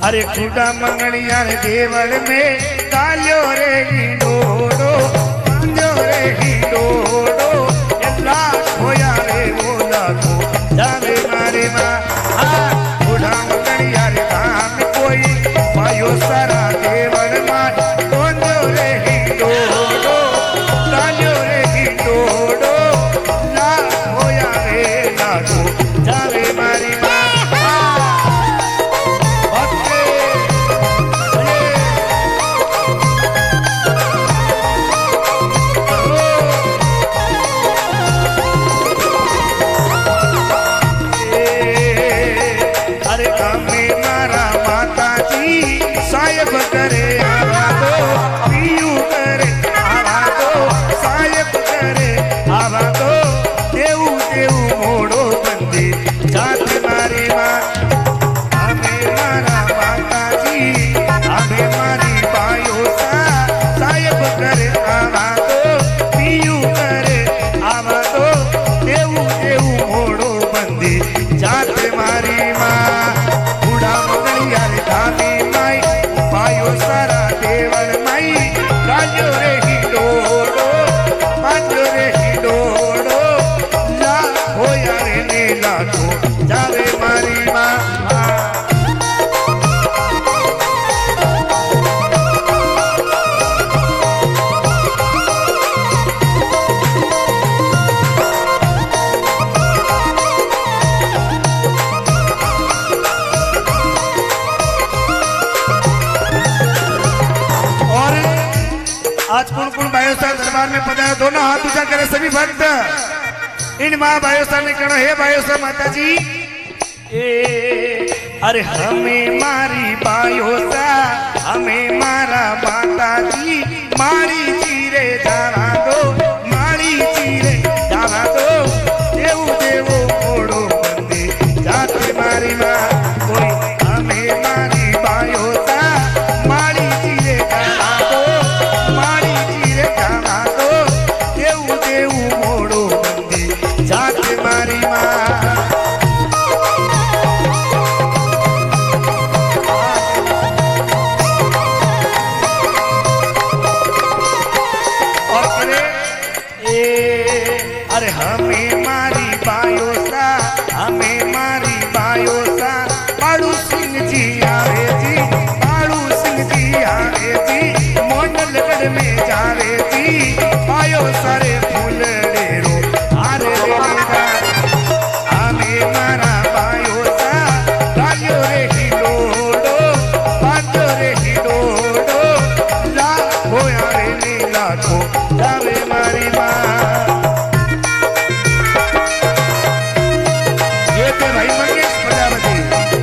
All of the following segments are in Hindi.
अरे खुदा मंगलिया देवल में कालो रे हिंडोड़ो कालो रे हिंडोड़ो एला होया रे बोला को जावे मारे माँ खुदा मंगलिया धाम कोई पायो सारा देवल माँ कालो रे हिंडोड़ो कालो रे हिंडोड़ो ला होया रे ला को जावे मारी माँ साहेब करे आवा दो पीयू करे आवा दो साहेब करे आवा दो देऊ देऊ मोड़ो बंदी जात मारी माँ हमें मारा माता जी हमें मारी बायो सा साहेब करे आवा दो पीयू करे आवा दो देऊ देऊ मोड़ो बंदी जात मारी माँ बूढ़ा मंगलिया धामी माई पायो सारा देवल माई कालो रे हिंडोड़ो कालो रे हिंडोड़ो ला होया रे नीला को जावे मारी माँ आज पुन बायोसार दरबार में पधारा दोनों हाथ ऊंचा करे सभी भक्त इन माँ बायोसार ने कहा हे बायोसार माता जी अरे हमें मारी बायोसा हमें मारा माता जी मारी चीरे जाना दो मारी चीरे जाना दो देव देवो मोड़ो बंदे जाते मारी माँ कोई हमें मारी बायोसा मारी चीरे जाना दो मारी चीरे जाना दो देव देव मोड़ो बंदे जाते मारी माँ अरे हमें मारी बायोसा हमें मारी बायोसा पाड़ू सिंह जी आवे जी पाड़ू सिंह जी आवे जी मोंडलगढ़ में जावे जी पायो सारे फूल डेरो आरे रेगा हमें मारा बायोसा कालो रे हिंडोड़ो कालो रे हिंडोड़ो ला होया रे नीला को जावे मारी माँ भाई मंगेश प्रजापति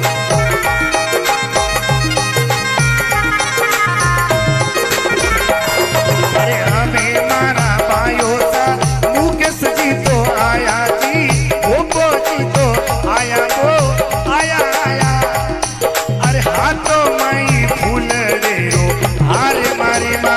अरे हमें मारा बायोसा मुकेश जी तो आया जी गोपो जी तो आया वो आया आया अरे हाथों माई फूल डेरो हारे मारी माँ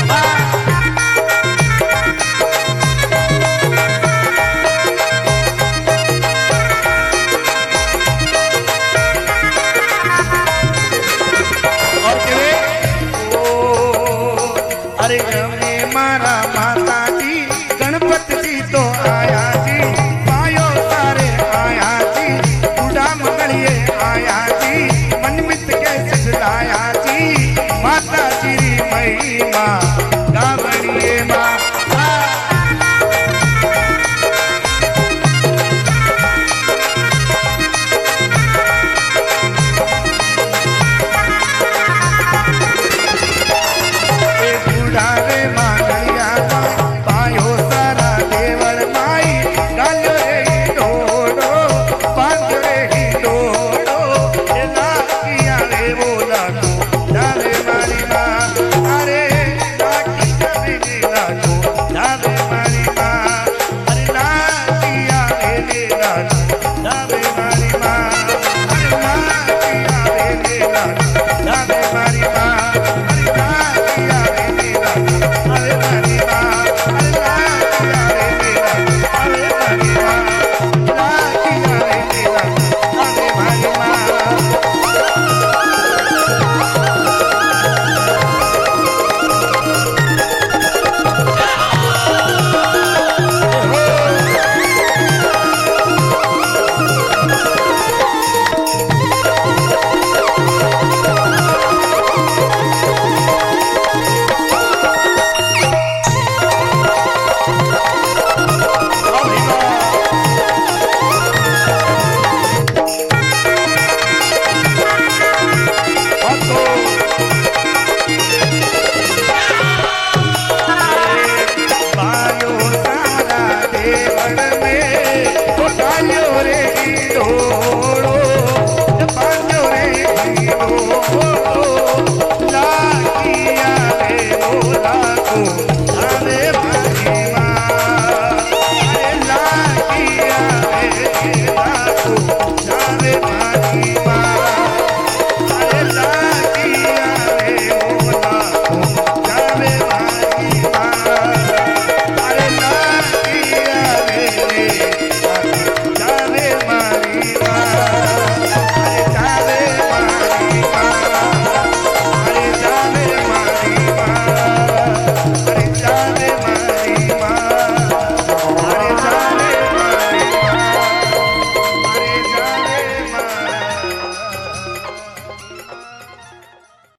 अरे हमें मारा माता जी गणपति जी तो आया जी पायो सारे आया जी बूढ़ा मंगलिए आया जी मनमित के सिखलाया जी माता जी मई माँ गावड़िए माँ Dame